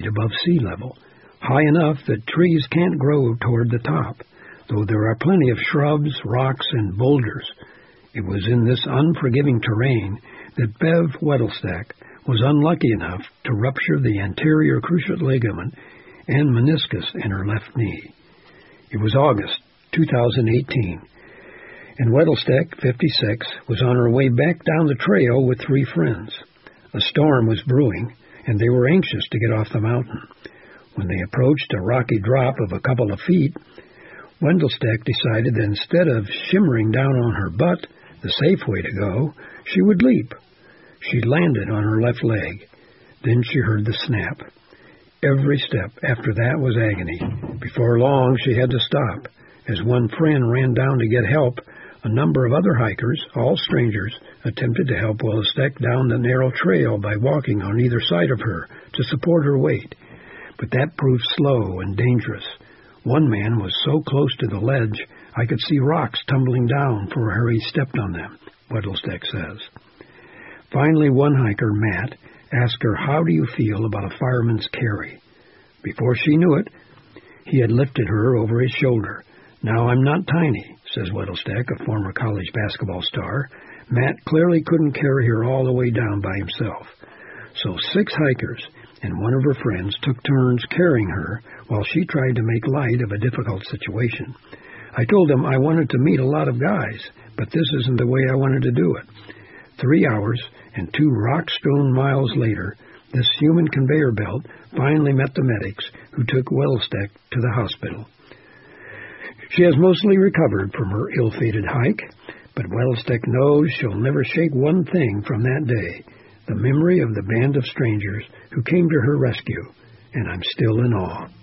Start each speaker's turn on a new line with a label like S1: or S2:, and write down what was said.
S1: above sea level, high enough that trees can't grow toward the top, though there are plenty of shrubs, rocks, and boulders. It was in this unforgiving terrain that Bev Weddlestack was unlucky enough to rupture the anterior cruciate ligament and meniscus in her left knee. It was August 2018, and Weddlestack, 56, was on her way back down the trail with 3 friends. A storm was brewing, and they were anxious to get off the mountain. When they approached a rocky drop of a couple of feet, Weddlestack decided that instead of shimmering down on her butt, the safe way to go, she would leap. She landed on her left leg. Then she heard the snap. Every step after that was agony. Before long, she had to stop. As one friend ran down to get help, a number of other hikers, all strangers, attempted to help Weddlestack down the narrow trail by walking on either side of her to support her weight. But that proved slow and dangerous. One man was so close to the ledge, I could see rocks tumbling down for he stepped on them, Weddlestack says. Finally, one hiker, Matt, asked her, "How do you feel about a fireman's carry?" Before she knew it, he had lifted her over his shoulder. "Now, I'm not tiny," says Weddlestack, a former college basketball star. Matt clearly couldn't carry her all the way down by himself. So 6 hikers and one of her friends took turns carrying her while she tried to make light of a difficult situation. I told them I wanted to meet a lot of guys, but this isn't the way I wanted to do it. 3 hours and 2 rock-strewn miles later, this human conveyor belt finally met the medics, who took Weddlestack to the hospital. She has mostly recovered from her ill-fated hike, but Weddlestack knows she'll never shake one thing from that day, the memory of the band of strangers who came to her rescue, and I'm still in awe.